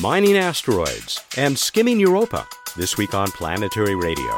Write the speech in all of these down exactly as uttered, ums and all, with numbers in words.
mining asteroids, and skimming Europa. This week on Planetary Radio.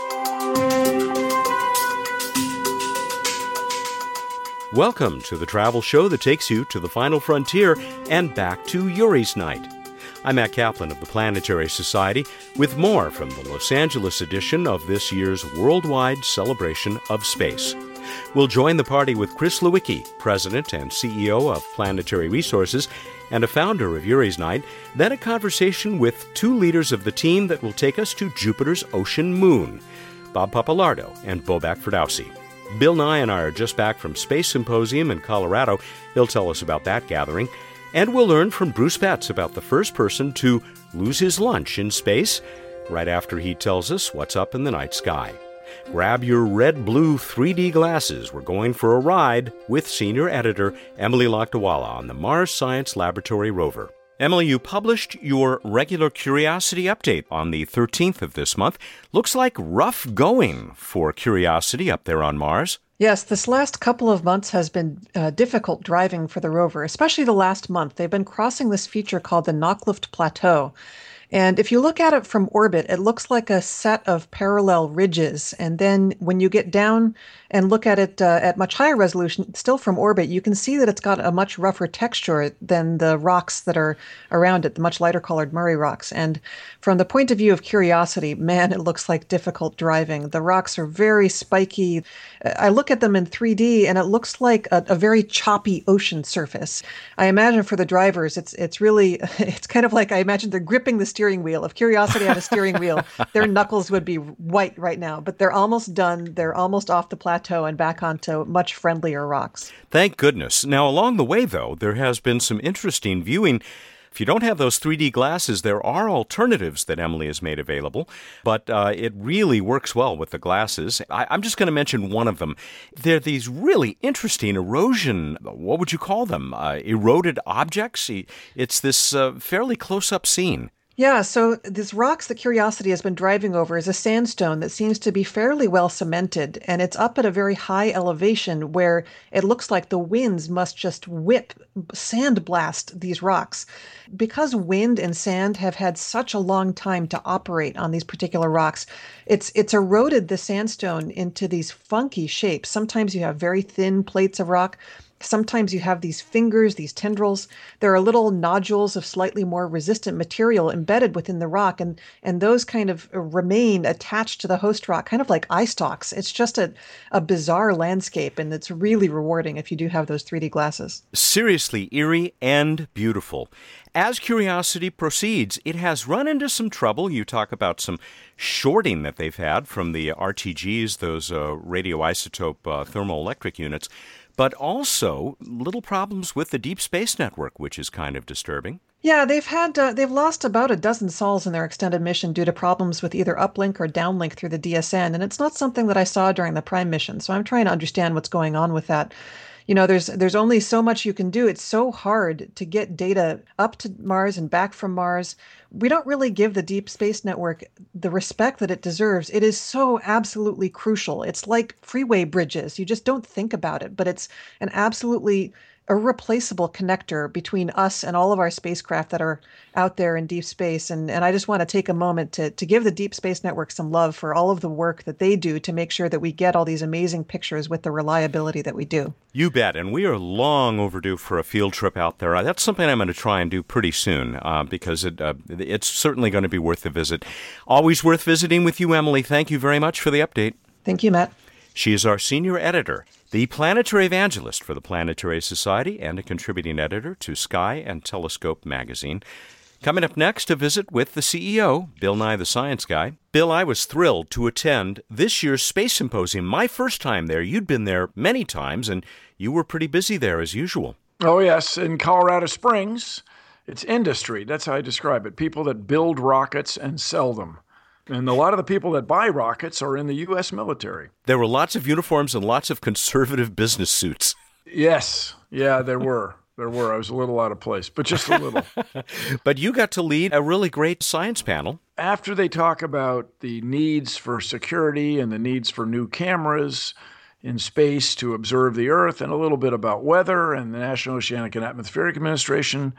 Welcome to the travel show that takes you to the final frontier and back to Yuri's Night. I'm Matt Kaplan of the Planetary Society with more from the Los Angeles edition of this year's worldwide celebration of space. We'll join the party with Chris Lewicki, President and C E O of Planetary Resources and a founder of Yuri's Night, then a conversation with two leaders of the team that will take us to Jupiter's ocean moon, Bob Pappalardo and Bobak Ferdowsi. Bill Nye and I are just back from Space Symposium in Colorado. He'll tell us about that gathering. And we'll learn from Bruce Betts about the first person to lose his lunch in space, right after he tells us what's up in the night sky. Grab your red-blue three D glasses. We're going for a ride with senior editor Emily Lakdawalla on the Mars Science Laboratory rover. Emily, you published your regular Curiosity update on the thirteenth of this month. Looks like rough going for Curiosity up there on Mars. Yes, this last couple of months has been uh, difficult driving for the rover, especially the last month. They've been crossing this feature called the Nachtluft Plateau. And if you look at it from orbit, it looks like a set of parallel ridges. And then when you get down and look at it uh, at much higher resolution, still from orbit, you can see that it's got a much rougher texture than the rocks that are around it, the much lighter colored Murray rocks. And from the point of view of Curiosity, man, it looks like difficult driving. The rocks are very spiky. I look at them in three D and it looks like a, a very choppy ocean surface. I imagine for the drivers, it's it's really, it's kind of like I imagine they're gripping the steering wheel. If Curiosity had a steering wheel, their knuckles would be white right now, but they're almost done. They're almost off the plateau and back onto much friendlier rocks. Thank goodness. Now, along the way, though, there has been some interesting viewing. If you don't have those three D glasses, there are alternatives that Emily has made available, but uh, it really works well with the glasses. I, I'm just going to mention one of them. They're these really interesting erosion, what would you call them, uh, eroded objects? It's this uh, fairly close-up scene. Yeah, so these rocks that Curiosity has been driving over is a sandstone that seems to be fairly well cemented, and it's up at a very high elevation where it looks like the winds must just whip, sandblast these rocks. Because wind and sand have had such a long time to operate on these particular rocks, it's it's eroded the sandstone into these funky shapes. Sometimes you have very thin plates of rock. Sometimes you have these fingers, these tendrils. There are little nodules of slightly more resistant material embedded within the rock, and, and those kind of remain attached to the host rock, kind of like eye stalks. It's just a, a bizarre landscape, and it's really rewarding if you do have those three D glasses. Seriously eerie and beautiful. As Curiosity proceeds, it has run into some trouble. You talk about some shorting that they've had from the R T Gs, those uh, radioisotope uh, thermoelectric units, but also little problems with the Deep Space Network, which is kind of disturbing. Yeah, they've had uh, they've lost about a dozen sols in their extended mission due to problems with either uplink or downlink through the D S N, and it's not something that I saw during the Prime mission, so I'm trying to understand what's going on with that. You know, there's there's only so much you can do. It's so hard to get data up to Mars and back from Mars. We don't really give the Deep Space Network the respect that it deserves. It is so absolutely crucial. It's like freeway bridges. You just don't think about it, but it's an absolutely irreplaceable connector between us and all of our spacecraft that are out there in deep space. And, and I just want to take a moment to, to give the Deep Space Network some love for all of the work that they do to make sure that we get all these amazing pictures with the reliability that we do. You bet. And we are long overdue for a field trip out there. That's something I'm going to try and do pretty soon uh, because it uh, it's certainly going to be worth the visit. Always worth visiting with you, Emily. Thank you very much for the update. Thank you, Matt. She is our senior editor, the planetary evangelist for the Planetary Society, and a contributing editor to Sky and Telescope magazine. Coming up next, a visit with the C E O, Bill Nye the Science Guy. Bill, I was thrilled to attend this year's Space Symposium. My first time there. You'd been there many times, and you were pretty busy there as usual. Oh, yes. In Colorado Springs, it's industry. That's how I describe it. People that build rockets and sell them. And a lot of the people that buy rockets are in the U S military. There were lots of uniforms and lots of conservative business suits. Yes. Yeah, there were. There were. I was a little out of place, but just a little. But you got to lead a really great science panel. After they talk about the needs for security and the needs for new cameras in space to observe the Earth and a little bit about weather and the National Oceanic and Atmospheric Administration,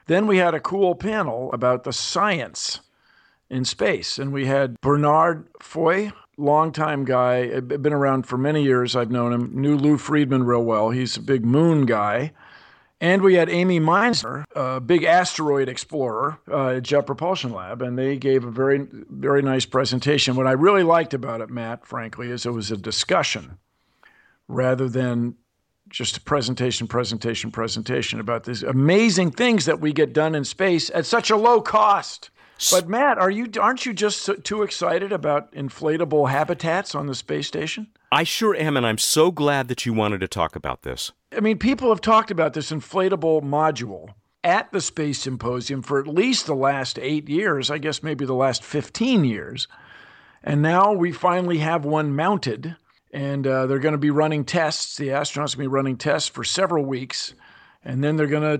Then we had a cool panel about the science in space. And we had Bernard Foy, longtime guy, been around for many years. I've known him, knew Lou Friedman real well. He's a big moon guy. And we had Amy Meinzer, a big asteroid explorer uh, at Jet Propulsion Lab, and they gave a very, very nice presentation. What I really liked about it, Matt, frankly, is it was a discussion rather than just a presentation, presentation, presentation about these amazing things that we get done in space at such a low cost. But Matt, are you aren't you just so, too excited about inflatable habitats on the space station? I sure am, and I'm so glad that you wanted to talk about this. I mean, people have talked about this inflatable module at the Space Symposium for at least the last eight years, I guess maybe the last fifteen years. And now we finally have one mounted, and uh, they're going to be running tests. The astronauts will be running tests for several weeks, and then they're going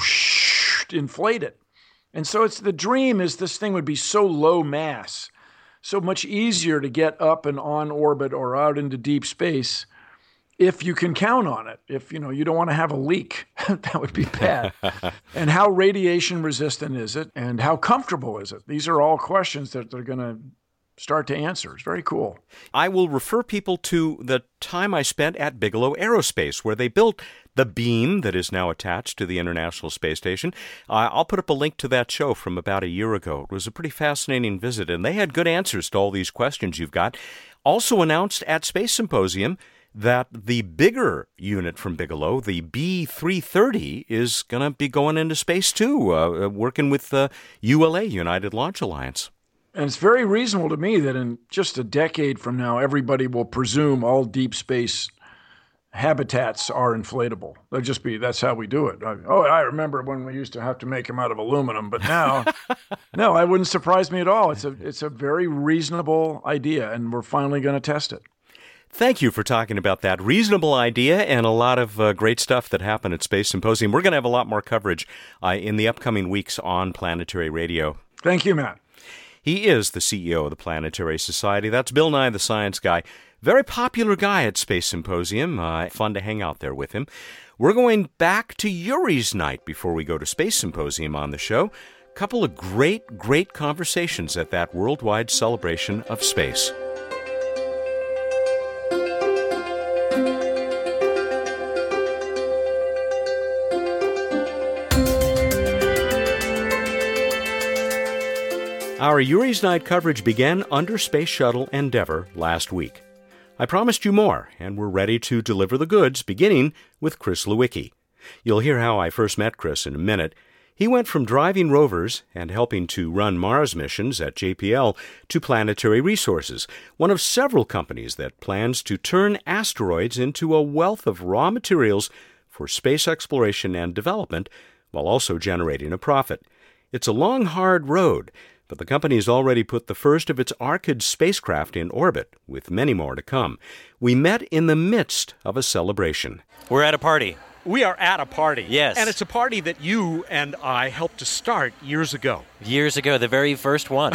to inflate it. And so it's the dream is this thing would be so low mass, so much easier to get up and on orbit or out into deep space if you can count on it. If, you know, you don't want to have a leak, that would be bad. And how radiation resistant is it? And how comfortable is it? These are all questions that they're going to start to answer. It's very cool. I will refer people to the time I spent at Bigelow Aerospace, where they built the beam that is now attached to the International Space Station. Uh, I'll put up a link to that show from about a year ago. It was a pretty fascinating visit, and they had good answers to all these questions you've got. Also announced at Space Symposium that the bigger unit from Bigelow, the B three thirty, is going to be going into space too, uh, working with the U L A, United Launch Alliance. And it's very reasonable to me that in just a decade from now, everybody will presume all deep space habitats are inflatable. They'll just be, that's how we do it. I, oh, I remember when we used to have to make them out of aluminum, but now, no, it wouldn't surprise me at all. It's a, it's a very reasonable idea, and we're finally going to test it. Thank you for talking about that reasonable idea and a lot of uh, great stuff that happened at Space Symposium. We're going to have a lot more coverage uh, in the upcoming weeks on Planetary Radio. Thank you, Matt. He is the C E O of the Planetary Society. That's Bill Nye, the Science Guy. Very popular guy at Space Symposium. Uh, fun to hang out there with him. We're going back to Yuri's night before we go to Space Symposium on the show. A couple of great, great conversations at that worldwide celebration of space. Our Yuri's Night coverage began under Space Shuttle Endeavour last week. I promised you more, and we're ready to deliver the goods, beginning with Chris Lewicki. You'll hear how I first met Chris in a minute. He went from driving rovers and helping to run Mars missions at J P L to Planetary Resources, one of several companies that plans to turn asteroids into a wealth of raw materials for space exploration and development, while also generating a profit. It's a long, hard road, but the company has already put the first of its Arcade spacecraft in orbit, with many more to come. We met in the midst of a celebration. We're at a party. We are at a party. Yes. And it's a party that you and I helped to start years ago. Years ago, the very first one.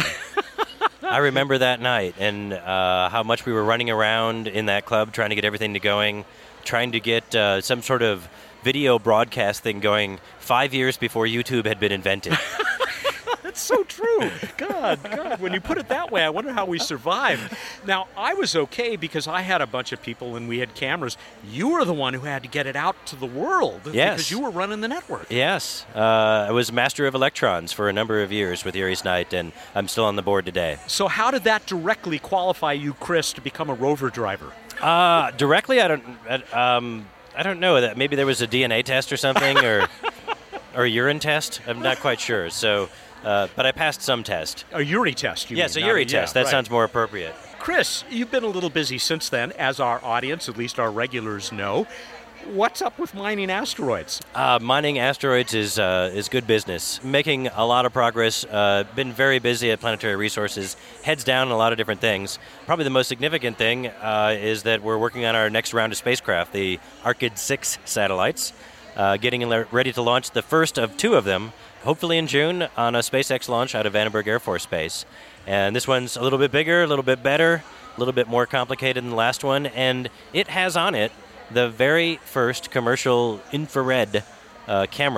I remember that night and uh, how much we were running around in that club trying to get everything to going, trying to get uh, some sort of video broadcast thing going five years before YouTube had been invented. That's so true. God, God, when you put it that way, I wonder how we survived. Now, I was okay because I had a bunch of people and we had cameras. You were the one who had to get it out to the world. Yes. Because you were running the network. Yes. Uh, I was Master of Electrons for a number of years with Yuri's Night, and I'm still on the board today. So how did that directly qualify you, Chris, to become a rover driver? Uh, directly, I don't um, I don't know. That maybe there was a D N A test or something, or or a urine test. I'm not quite sure. So... Uh, but I passed some test. A Yuri test, you yes, mean? a Yuri Not, test. Yeah, that right. sounds more appropriate. Chris, you've been a little busy since then, as our audience, at least our regulars, know. What's up with mining asteroids? Uh, mining asteroids is uh, is good business. Making a lot of progress. Uh, been very busy at Planetary Resources. Heads down in a lot of different things. Probably the most significant thing uh, is that we're working on our next round of spacecraft, the Arcade six satellites, uh, getting ready to launch the first of two of them, hopefully in June, on a SpaceX launch out of Vandenberg Air Force Base. And this one's a little bit bigger, a little bit better, a little bit more complicated than the last one, and it has on it the very first commercial infrared uh, camera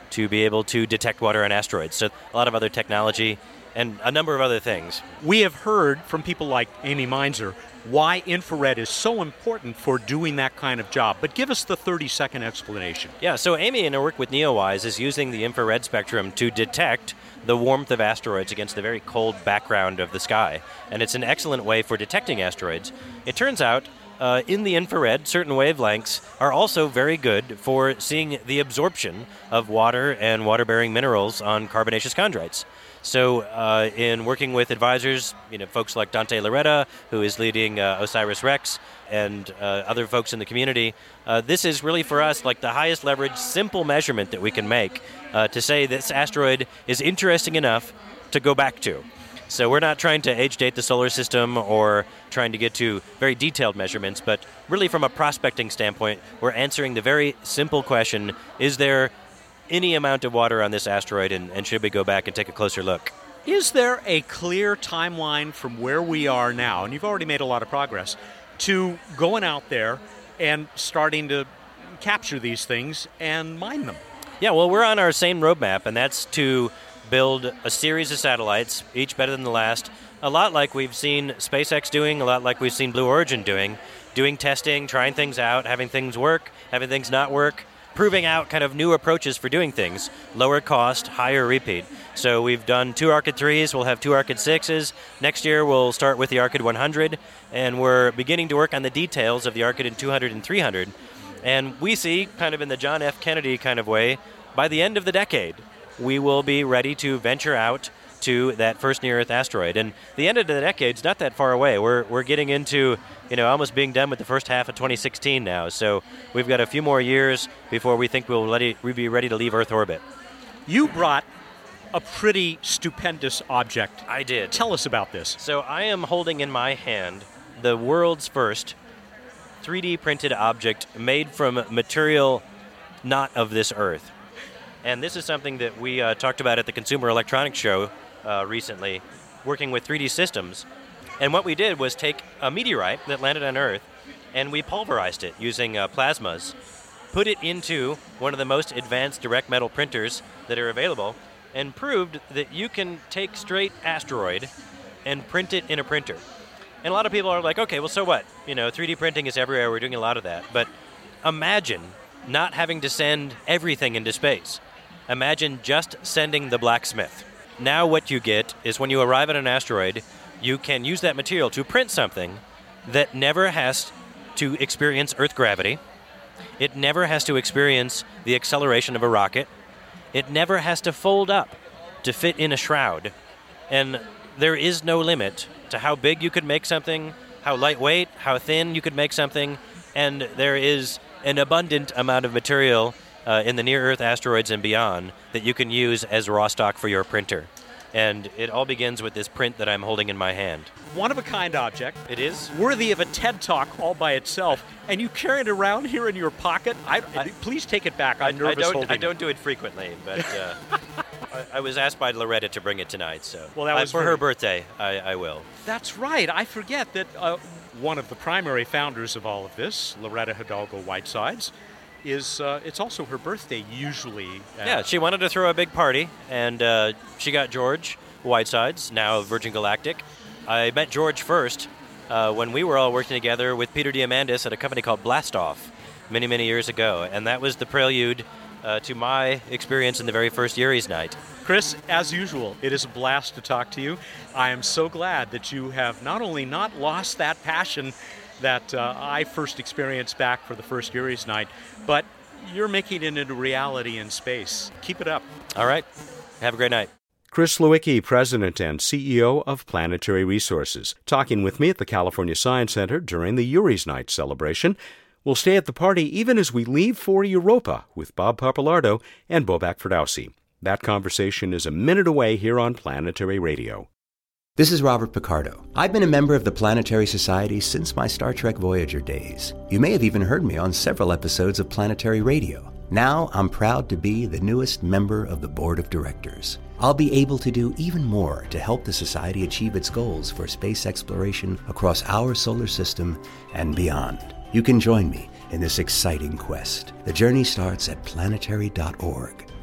to be able to detect water on asteroids. So a lot of other technology and a number of other things. We have heard from people like Amy Mainzer why infrared is so important for doing that kind of job. But give us the thirty-second explanation. Yeah, so Amy in her work with NEOWISE is using the infrared spectrum to detect the warmth of asteroids against the very cold background of the sky. And it's an excellent way for detecting asteroids. It turns out uh, in the infrared, certain wavelengths are also very good for seeing the absorption of water and water-bearing minerals on carbonaceous chondrites. So uh, in working with advisors, you know, folks like Dante Loretta, who is leading uh, OSIRIS-REx, and uh, other folks in the community, uh, this is really for us like the highest leverage, simple measurement that we can make uh, to say this asteroid is interesting enough to go back to. So we're not trying to age date the solar system or trying to get to very detailed measurements, but really from a prospecting standpoint, we're answering the very simple question, is there any amount of water on this asteroid, and, and should we go back and take a closer look? Is there a clear timeline from where we are now, and you've already made a lot of progress, to going out there and starting to capture these things and mine them? Yeah, well, we're on our same roadmap, and that's to build a series of satellites, each better than the last, a lot like we've seen SpaceX doing, a lot like we've seen Blue Origin doing, doing testing, trying things out, having things work, having things not work, proving out kind of new approaches for doing things, lower cost, higher repeat. So we've done two Arkyd threes, we'll have two Arkyd sixes. Next year we'll start with the Arkyd one hundred, and we're beginning to work on the details of the Arkyd two hundred and three hundred. And we see, kind of in the John F. Kennedy kind of way, by the end of the decade, we will be ready to venture out to that first near-Earth asteroid. And the end of the decade's not that far away. We're we're getting into, you know, almost being done with the first half of twenty sixteen now. So we've got a few more years before we think we'll let it, we'll be ready to leave Earth orbit. You brought a pretty stupendous object. I did. Tell us about this. So I am holding in my hand the world's first three D printed object made from material not of this Earth. And this is something that we uh, talked about at the Consumer Electronics Show uh, recently, working with three D systems. And what we did was take a meteorite that landed on Earth, and we pulverized it using uh, plasmas, put it into one of the most advanced direct metal printers that are available, and proved that you can take straight asteroid and print it in a printer. And a lot of people are like, okay, well, so what? You know, three D printing is everywhere. We're doing a lot of that. But imagine not having to send everything into space. Imagine just sending the blacksmith. Now what you get is when you arrive at an asteroid, you can use that material to print something that never has to experience Earth gravity. It never has to experience the acceleration of a rocket. It never has to fold up to fit in a shroud. And there is no limit to how big you could make something, how lightweight, how thin you could make something, and there is an abundant amount of material uh, in the near-Earth asteroids and beyond that you can use as raw stock for your printer. And it all begins with this print that I'm holding in my hand. One-of-a-kind object. It is. Worthy of a TED Talk all by itself. And you carry it around here in your pocket. I, I, please take it back. I'm I, nervous I don't, holding I don't do it frequently, but uh, I, I was asked by Loretta to bring it tonight. So well, that was uh, for very... her birthday, I, I will. That's right. I forget that uh, one of the primary founders of all of this, Loretta Hidalgo Whitesides, is uh, it's also her birthday usually. Uh, yeah, she wanted to throw a big party, and uh, she got George Whitesides, now Virgin Galactic. I met George first uh, when we were all working together with Peter Diamandis at a company called Blastoff many, many years ago, and that was the prelude uh, to my experience in the very first Uries night. Chris, as usual, it is a blast to talk to you. I am so glad that you have not only not lost that passion that uh, I first experienced back for the first Uries night, but you're making it into reality in space. Keep it up. All right. Have a great night. Chris Lewicki, President and C E O of Planetary Resources, talking with me at the California Science Center during the Uries Night celebration. We'll stay at the party even as we leave for Europa with Bob Papalardo and Bobak Ferdowsi. That conversation is a minute away here on Planetary Radio. This is Robert Picardo. I've been a member of the Planetary Society since my Star Trek Voyager days. You may have even heard me on several episodes of Planetary Radio. Now I'm proud to be the newest member of the Board of Directors. I'll be able to do even more to help the Society achieve its goals for space exploration across our solar system and beyond. You can join me in this exciting quest. The journey starts at planetary dot org.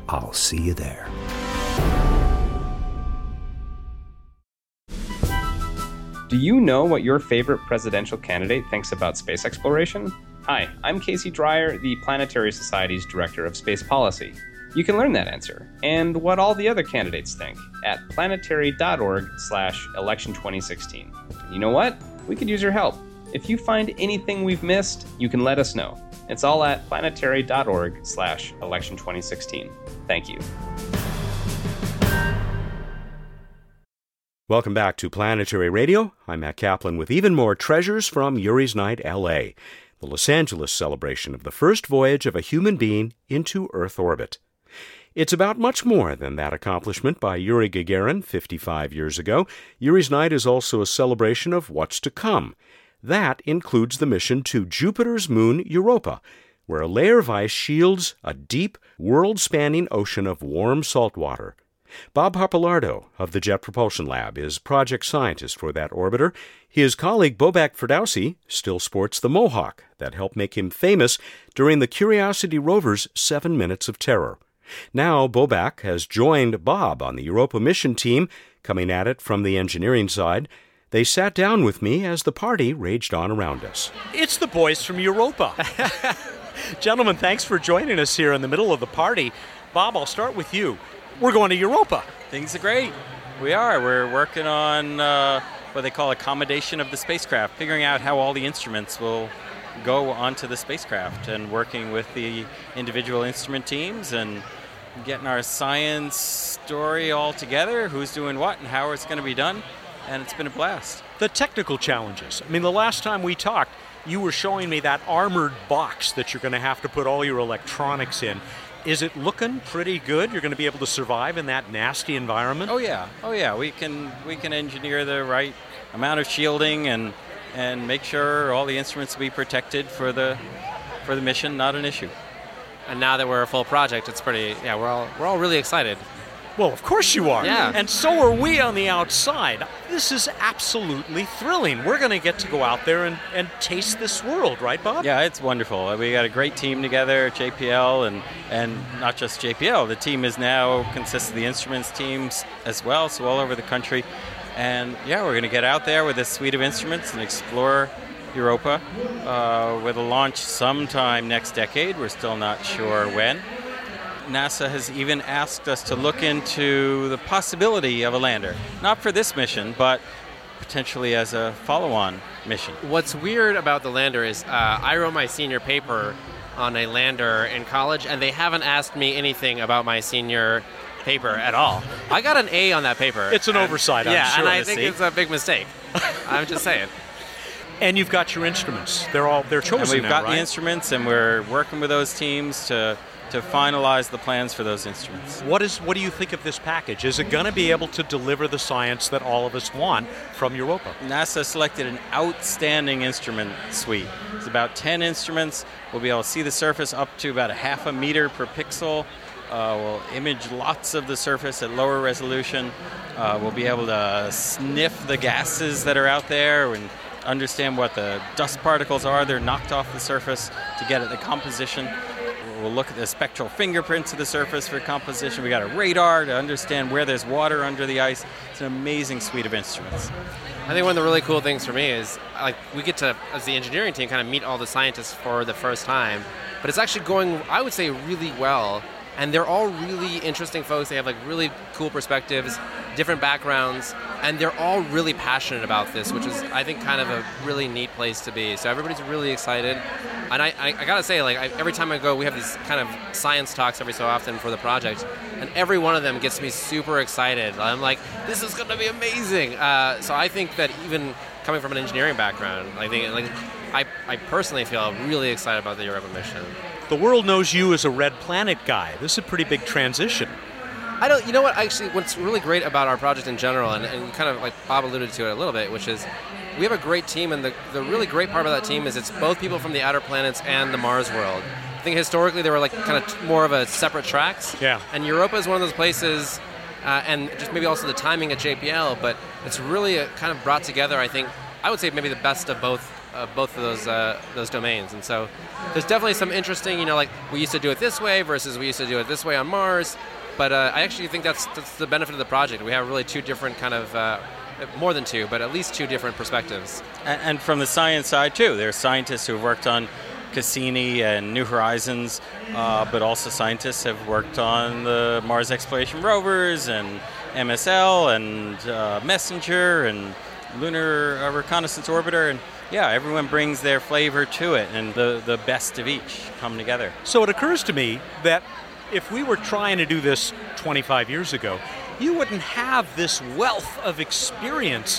I'll see you there. Do you know what your favorite presidential candidate thinks about space exploration? Hi, I'm Casey Dreyer, the Planetary Society's Director of Space Policy. You can learn that answer, and what all the other candidates think, at planetary.org slash election 2016. And you know what? We could use your help. If you find anything we've missed, you can let us know. It's all at planetary.org slash election 2016. Thank you. Welcome back to Planetary Radio. I'm Matt Kaplan with even more treasures from Yuri's Night, L A, the Los Angeles celebration of the first voyage of a human being into Earth orbit. It's about much more than that accomplishment by Yuri Gagarin fifty-five years ago. Yuri's Night is also a celebration of what's to come. That includes the mission to Jupiter's moon Europa, where a layer of ice shields a deep, world-spanning ocean of warm salt water. Bob Pappalardo of the Jet Propulsion Lab is project scientist for that orbiter. His colleague Bobak Ferdowsi still sports the mohawk that helped make him famous during the Curiosity rover's Seven Minutes of Terror. Now Bobak has joined Bob on the Europa mission team, coming at it from the engineering side. They sat down with me as the party raged on around us. It's the boys from Europa. Gentlemen, thanks for joining us here in the middle of the party. Bob, I'll start with you. We're going to Europa. Things are great. We are. We're working on uh, what they call accommodation of the spacecraft, figuring out how all the instruments will go onto the spacecraft and working with the individual instrument teams and getting our science story all together, who's doing what and how it's going to be done, and it's been a blast. The technical challenges. I mean, the last time we talked, you were showing me that armored box that you're going to have to put all your electronics in. Is it looking pretty good? You're going to be able to survive in that nasty environment? Oh yeah, oh yeah. We can we can engineer the right amount of shielding and and make sure all the instruments will be protected for the for the mission. Not an issue. And now that we're a full project, it's pretty. Yeah, we're all we're all really excited. Well, of course you are. Yeah. And so are we on the outside. This is absolutely thrilling. We're going to get to go out there and, and taste this world, right, Bob? Yeah, it's wonderful. We got a great team together, J P L, and, and not just J P L. The team is now consists of the instruments teams as well, so all over the country. And yeah, we're going to get out there with this suite of instruments and explore Europa uh, with a launch sometime next decade. We're still not sure when. NASA has even asked us to look into the possibility of a lander. Not for this mission, but potentially as a follow-on mission. What's weird about the lander is uh, I wrote my senior paper on a lander in college, and they haven't asked me anything about my senior paper at all. I got an A on that paper. It's an and, oversight, I'm yeah, sure. and I think it's a big mistake. I'm just saying. And you've got your instruments. They're all they're chosen and we've now, got right? the instruments, and we're working with those teams to to finalize the plans for those instruments. What is what do you think of this package? Is it going to be able to deliver the science that all of us want from Europa? NASA selected an outstanding instrument suite. It's about ten instruments. We'll be able to see the surface up to about a half a meter per pixel. Uh, we'll image lots of the surface at lower resolution. Uh, we'll be able to sniff the gases that are out there and understand what the dust particles are that are knocked off the surface to get at the composition. We'll look at the spectral fingerprints of the surface for composition. We got a radar to understand where there's water under the ice. It's an amazing suite of instruments. I think one of the really cool things for me is like we get to, as the engineering team, kind of meet all the scientists for the first time. But it's actually going, I would say, really well. And they're all really interesting folks. They have like really cool perspectives, different backgrounds, and they're all really passionate about this, which is, I think, kind of a really neat place to be. So everybody's really excited. And I, I, I gotta say, like I, every time I go, we have these kind of science talks every so often for the project, and every one of them gets me super excited. I'm like, this is gonna be amazing. Uh, so I think that even coming from an engineering background, I think, like, I, I personally feel really excited about the Europa mission. The world knows you as a Red Planet guy. This is a pretty big transition. I don't, you know what, actually, what's really great about our project in general, and, and kind of like Bob alluded to it a little bit, which is we have a great team, and the, the really great part about that team is it's both people from the outer planets and the Mars world. I think historically they were like kind of t- more of a separate tracks. Yeah. And Europa is one of those places, uh, and just maybe also the timing at J P L, but it's really a, kind of brought together, I think, I would say maybe the best of both uh, both of those uh, those domains. And so there's definitely some interesting, you know, like we used to do it this way versus we used to do it this way on Mars. But uh, I actually think that's, that's the benefit of the project. We have really two different kind of, uh, more than two, but at least two different perspectives. And, and from the science side, too, there are scientists who have worked on Cassini and New Horizons, uh, but also scientists have worked on the Mars exploration rovers and M S L and uh, Messenger and Lunar uh, Reconnaissance Orbiter. And yeah, everyone brings their flavor to it, and the, the best of each come together. So it occurs to me that if we were trying to do this twenty-five years ago, you wouldn't have this wealth of experience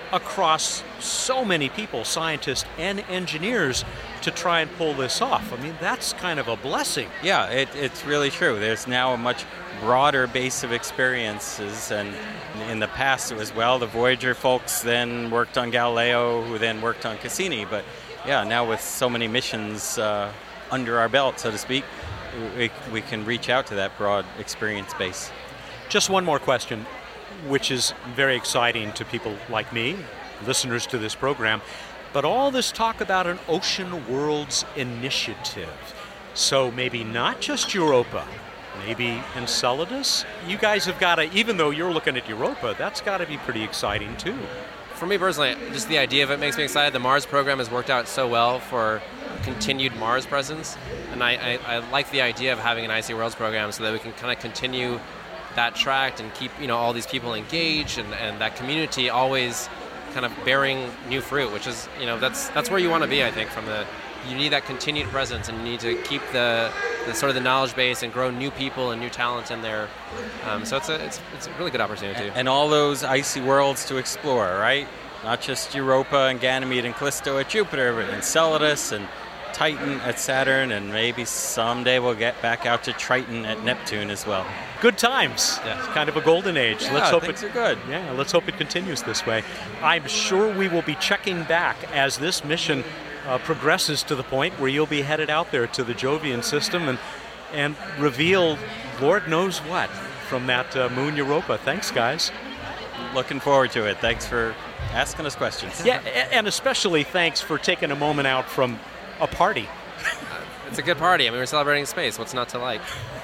across so many people, scientists and engineers, to try and pull this off. I mean, that's kind of a blessing. Yeah, it, it's really true. There's now a much broader base of experiences, and in the past it was, well, the Voyager folks then worked on Galileo, who then worked on Cassini, but yeah, now with so many missions uh, under our belt, so to speak, we, we can reach out to that broad experience base. Just one more question, which is very exciting to people like me, listeners to this program, but all this talk about an Ocean Worlds initiative. So maybe not just Europa, maybe Enceladus? You guys have got to, even though you're looking at Europa, that's got to be pretty exciting too. For me personally, just the idea of it makes me excited. The Mars program has worked out so well for continued Mars presence, and I, I, I like the idea of having an I C Worlds program so that we can kind of continue that track and keep, you know, all these people engaged and, and that community always kind of bearing new fruit, which is, you know, that's that's where you want to be, I think, from the, you need that continued presence, and you need to keep the, the sort of the knowledge base and grow new people and new talent in there. Um, so it's a it's it's a really good opportunity. And, and all those icy worlds to explore, right? Not just Europa and Ganymede and Callisto at Jupiter, but Enceladus and Titan at Saturn, and maybe someday we'll get back out to Triton at Neptune as well. Good times. Yeah. It's kind of a golden age. Yeah, let's hope things it, are good. Yeah, let's hope it continues this way. I'm sure we will be checking back as this mission uh, progresses to the point where you'll be headed out there to the Jovian system and and reveal Lord knows what from that uh, moon Europa. Thanks, guys. Looking forward to it. Thanks for asking us questions. Yeah, and especially thanks for taking a moment out from a party. It's a good party. I mean, we're celebrating space. What's not to like?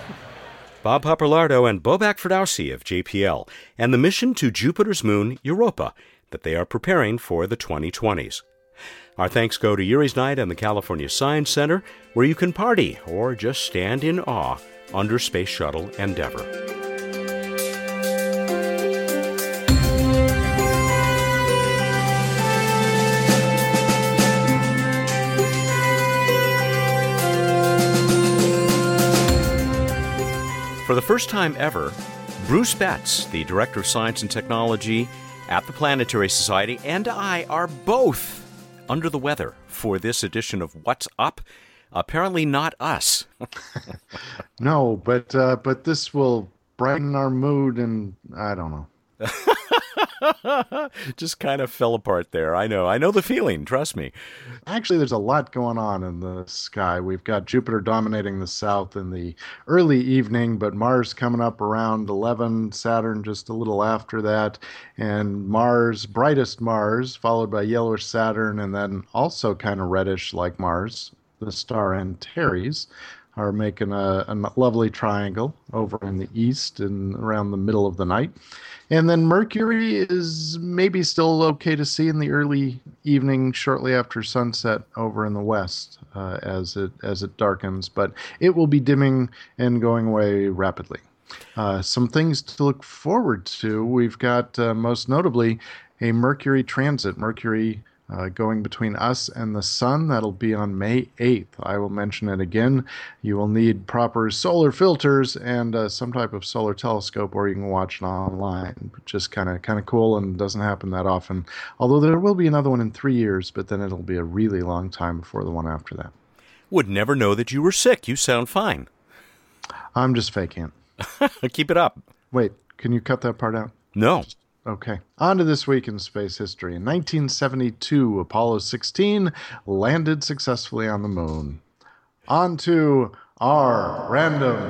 Bob Pappalardo and Bobak Ferdowsi of J P L and the mission to Jupiter's moon, Europa, that they are preparing for the twenty twenties. Our thanks go to Yuri's Night and the California Science Center, where you can party or just stand in awe under Space Shuttle Endeavour. For the first time ever, Bruce Betts, the Director of Science and Technology at the Planetary Society, and I are both under the weather for this edition of What's Up. Apparently not us. No, but uh, but this will brighten our mood, and I don't know. Just kind of fell apart there. I know. I know the feeling. Trust me. Actually, there's a lot going on in the sky. We've got Jupiter dominating the south in the early evening, but Mars coming up around eleven, Saturn just a little after that, and Mars, brightest Mars, followed by yellowish Saturn, and then also kind of reddish like Mars, the star Antares, are making a, a lovely triangle over in the east and around the middle of the night. And then Mercury is maybe still okay to see in the early evening, shortly after sunset over in the west, uh, as it as it darkens. But it will be dimming and going away rapidly. Uh, some things to look forward to. We've got, uh, most notably, a Mercury transit. Mercury Uh, going between us and the sun. That'll be on May eighth. I will mention it again. You will need proper solar filters and uh, some type of solar telescope, or you can watch it online. Just kind of kind of cool, and doesn't happen that often. Although there will be another one in three years, but then it'll be a really long time before the one after that. Would never know that you were sick. You sound fine. I'm just faking it. Keep it up. Wait, can you cut that part out? No. Okay. On to this week in space history. In nineteen seventy-two, Apollo sixteen landed successfully on the moon. On to our random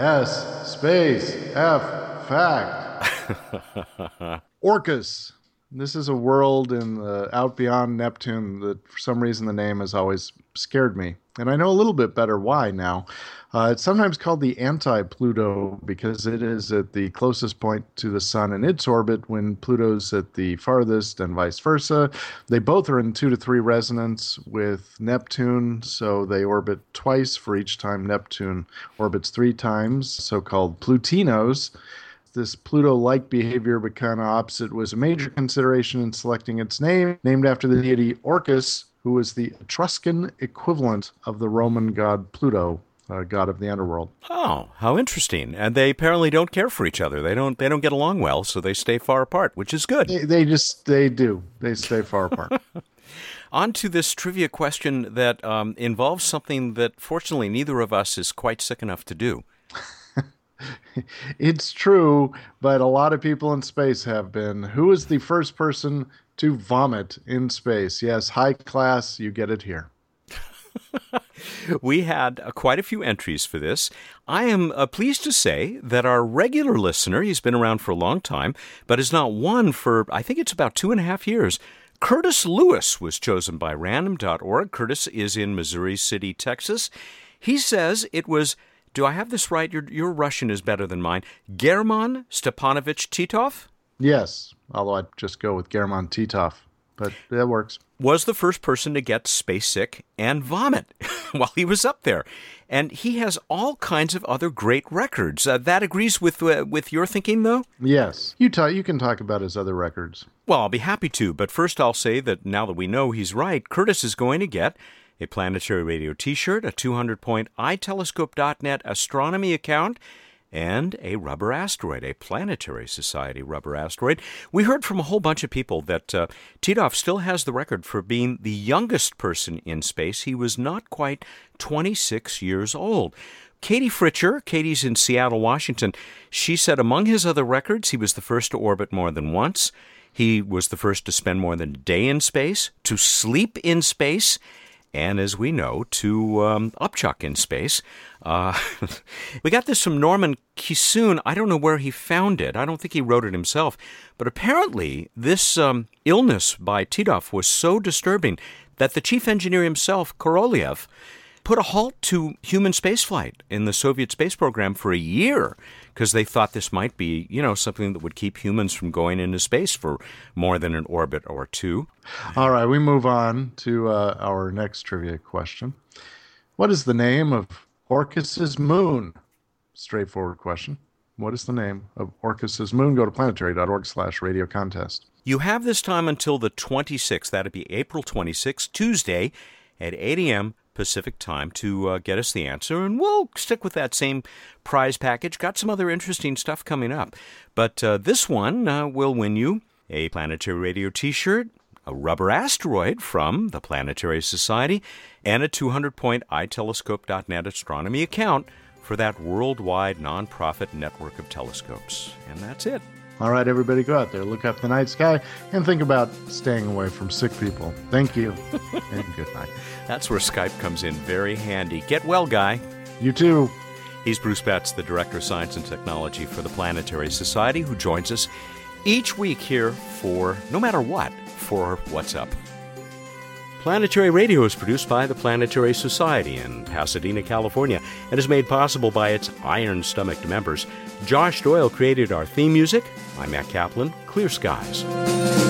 S Space F fact. Orcus, This is a world in the out beyond Neptune that for some reason the name has always scared me. And I know a little bit better why now. Uh, it's sometimes called the anti-Pluto because it is at the closest point to the sun in its orbit when Pluto's at the farthest and vice versa. They both are in two to three resonance with Neptune, so they orbit twice for each time Neptune orbits three times, so-called Plutinos. This Pluto-like behavior, but kind of opposite, was a major consideration in selecting its name, named after the deity Orcus, who was the Etruscan equivalent of the Roman god Pluto, uh, god of the underworld. Oh, how interesting. And they apparently don't care for each other. They don't they don't get along well, so they stay far apart, which is good. They, they just, they do. They stay far apart. On to this trivia question that um, involves something that, fortunately, neither of us is quite sick enough to do. It's true, but a lot of people in space have been. Who is the first person to vomit in space? Yes, high class, you get it here. We had uh, quite a few entries for this. I am uh, pleased to say that our regular listener, he's been around for a long time, but has not won for, I think it's about two and a half years. Curtis Lewis was chosen by random dot org. Curtis is in Missouri City, Texas. He says it was... Do I have this right? Your your Russian is better than mine. German Stepanovich Titov? Yes, although I'd just go with German Titov, but that works. Was the first person to get space sick and vomit while he was up there. And he has all kinds of other great records. Uh, that agrees with uh, with your thinking, though? Yes. You, ta- you can talk about his other records. Well, I'll be happy to, but first I'll say that now that we know he's right, Curtis is going to get a Planetary Radio t-shirt, a two hundred point i telescope dot net astronomy account, and a rubber asteroid, a Planetary Society rubber asteroid. We heard from a whole bunch of people that uh, Titov still has the record for being the youngest person in space. He was not quite twenty-six years old. Katie Fritcher, Katie's in Seattle, Washington, she said among his other records, he was the first to orbit more than once. He was the first to spend more than a day in space, to sleep in space, and as we know, to um, upchuck in space. Uh, we got this from Norman Kisoon. I don't know where he found it. I don't think he wrote it himself. But apparently, this um, illness by Titov was so disturbing that the chief engineer himself, Korolev, put a halt to human spaceflight in the Soviet space program for a year because they thought this might be, you know, something that would keep humans from going into space for more than an orbit or two. All right, we move on to uh, our next trivia question. What is the name of Orcus's moon? Straightforward question. What is the name of Orcus's moon? Go to planetary dot org slash radio contest. You have this time until the twenty-sixth. That'd be April twenty-sixth, Tuesday at eight a.m. Pacific time to uh, get us the answer, and we'll stick with that same prize package. Got some other interesting stuff coming up. But uh, this one uh, will win you a Planetary Radio t-shirt, a rubber asteroid from the Planetary Society, and a two hundred point i telescope dot net astronomy account for that worldwide nonprofit network of telescopes. And that's it. All right, everybody, go out there, look up the night sky, and think about staying away from sick people. Thank you, and good night. That's where Skype comes in very handy. Get well, Guy. You too. He's Bruce Betts, the Director of Science and Technology for the Planetary Society, who joins us each week here for, no matter what, for What's Up. Planetary Radio is produced by the Planetary Society in Pasadena, California, and is made possible by its iron-stomached members. Josh Doyle created our theme music. I'm Matt Kaplan. Clear skies.